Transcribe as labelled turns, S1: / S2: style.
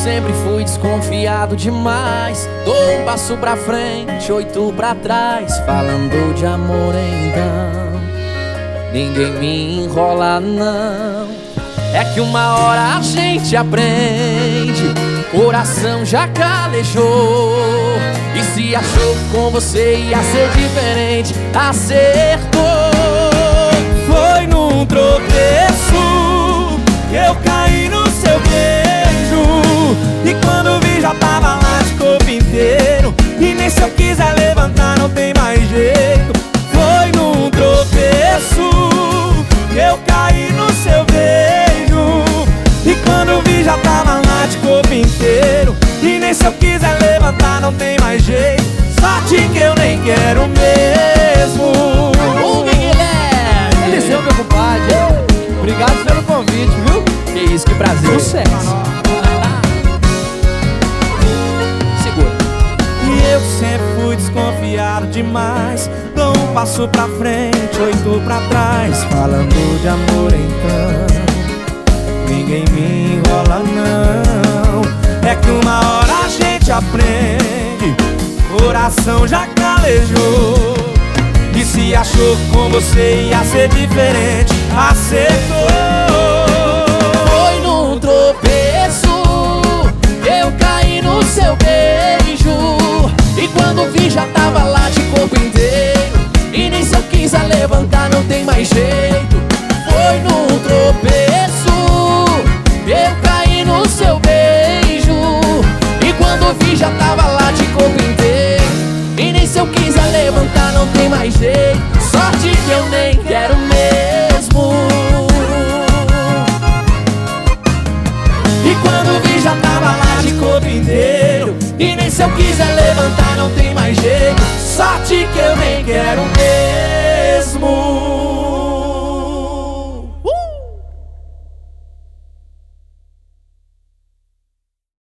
S1: sempre fui desconfiado demais. Dou um passo pra frente, 8 pra trás. Falando de amor então, ninguém me enrola não. É que uma hora a gente aprende, coração já calejou. E se achou que com você ia ser diferente, acertou.
S2: Foi num tropeço que eu caí no seu beijo, e quando vi já tava lá de corpo inteiro. E nem se eu quiser levantar não tem mais jeito. Foi num tropeço que eu caí no seu beijo, e quando vi já tava lá de corpo inteiro. E nem se eu quiser levantar não tem mais jeito. Sorte que eu nem quero mesmo.
S1: Ô Guilherme,
S3: Eliseu, meu compadre, obrigado pelo convite, viu?
S1: que isso, que prazer.
S3: Sucesso.
S1: Segura.
S2: E eu sempre fui desconfiado demais. Dou um passo pra frente, 8 pra trás. Falando de amor então, ninguém me enrola não. É que uma hora a gente aprende, coração já calejou. E se achou que com você ia ser diferente, acertou.
S1: Foi num tropeço que eu caí no seu beijo, e quando vi já tava lá de corpo inteiro. E nem se eu quiser levantar não tem mais jeito. Foi num tropeço que eu caí no seu beijo, e quando vi já tava lá de corpo inteiro. E nem se eu quiser levantar não tem mais jeito. Sorte que eu nem quero mesmo.
S2: E quando vi já tava lá de corpo inteiro. E nem se eu quiser levantar não tem mais jeito. Sorte que eu nem quero mesmo.